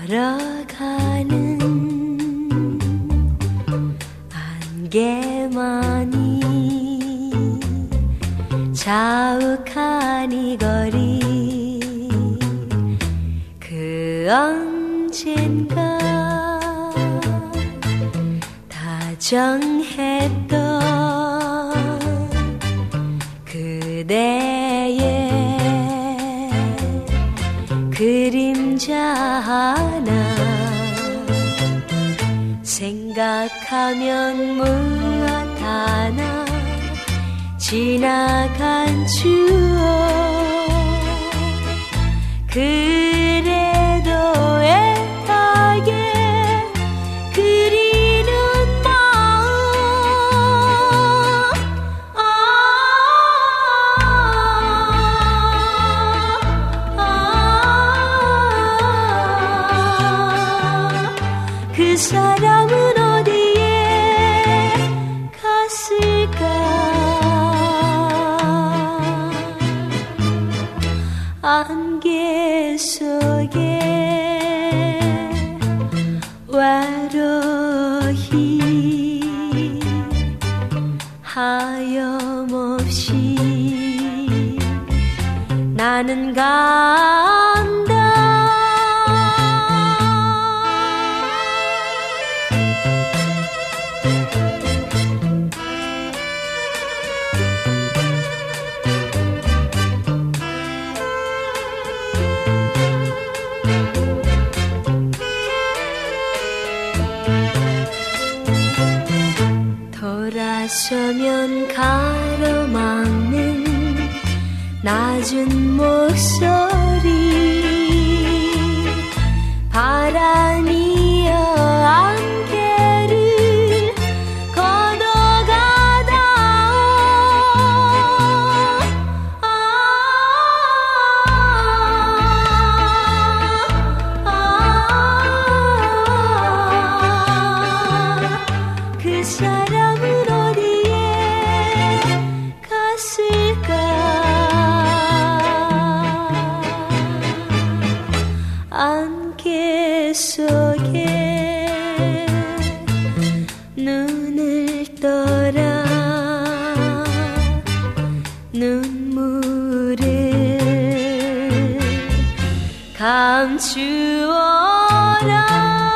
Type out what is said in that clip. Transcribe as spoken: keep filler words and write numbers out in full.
걸어가는 안개만이 자욱한 이 거리 그 언젠가 다정했던 그대의 그림자 하나 생각하면 무엇 하나 지나간 추억 그래도 애타게 그리는 마음 아, 아, 아, 그 사람은 어디에 갔을까 안개 속에 외로이 하염없이 나는 간다 돌아서면 가로막는 낮은 목소리 바람이여 안개를 걷어가다 아, 아, 아, 그 사람은 어디에 갔을까 안개 속에 눈을 떠라 눈물을 감추어라